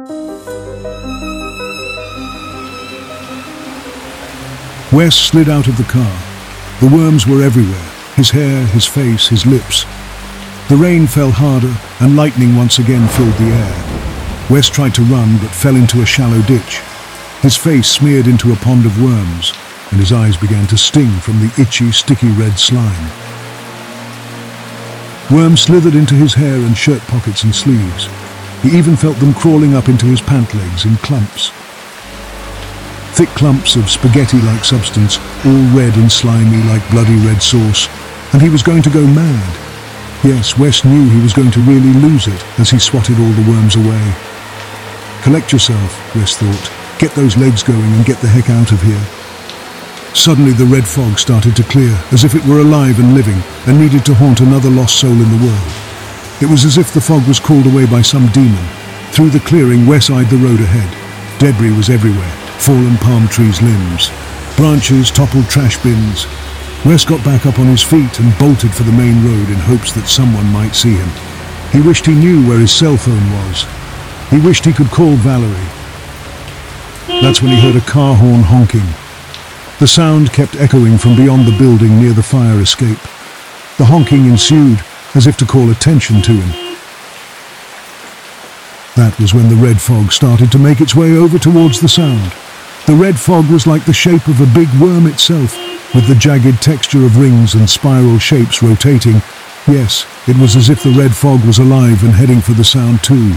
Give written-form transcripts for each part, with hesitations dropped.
Wes slid out of the car. The worms were everywhere, his hair, his face, his lips. The rain fell harder and lightning once again filled the air. Wes tried to run but fell into a shallow ditch. His face smeared into a pond of worms and his eyes began to sting from the itchy, sticky red slime. Worms slithered into his hair and shirt pockets and sleeves. He even felt them crawling up into his pant legs in clumps. Thick clumps of spaghetti-like substance, all red and slimy like bloody red sauce, and he was going to go mad. Yes, Wes knew he was going to really lose it as he swatted all the worms away. Collect yourself, Wes thought. Get those legs going and get the heck out of here. Suddenly the red fog started to clear, as if it were alive and living, and needed to haunt another lost soul in the world. It was as if the fog was called away by some demon. Through the clearing, Wes eyed the road ahead. Debris was everywhere. Fallen palm trees' limbs, branches, toppled trash bins. Wes got back up on his feet and bolted for the main road in hopes that someone might see him. He wished he knew where his cell phone was. He wished he could call Valerie. That's when he heard a car horn honking. The sound kept echoing from beyond the building near the fire escape. The honking ensued, as if to call attention to him. That was when the red fog started to make its way over towards the sound. The red fog was like the shape of a big worm itself, with the jagged texture of rings and spiral shapes rotating. Yes, it was as if the red fog was alive and heading for the sound too.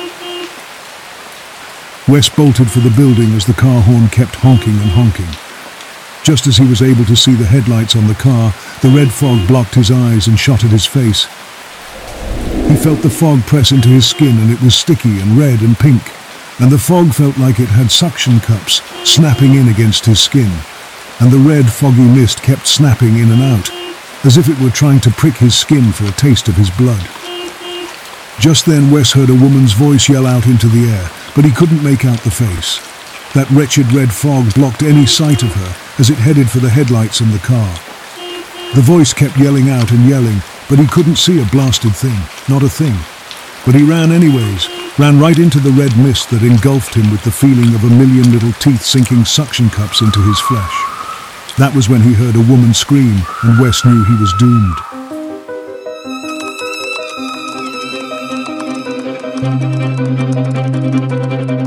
Wes bolted for the building as the car horn kept honking and honking. Just as he was able to see the headlights on the car, the red fog blocked his eyes and shot at his face. He felt the fog press into his skin and it was sticky and red and pink. And the fog felt like it had suction cups snapping in against his skin, and the red foggy mist kept snapping in and out, as if it were trying to prick his skin for a taste of his blood. Just then Wes heard a woman's voice yell out into the air, but he couldn't make out the face. That wretched red fog blocked any sight of her as it headed for the headlights in the car. The voice kept yelling out and yelling, but he couldn't see a blasted thing, not a thing. But he ran anyways, ran right into the red mist that engulfed him with the feeling of a million little teeth sinking suction cups into his flesh. That was when he heard a woman scream, and Wes knew he was doomed.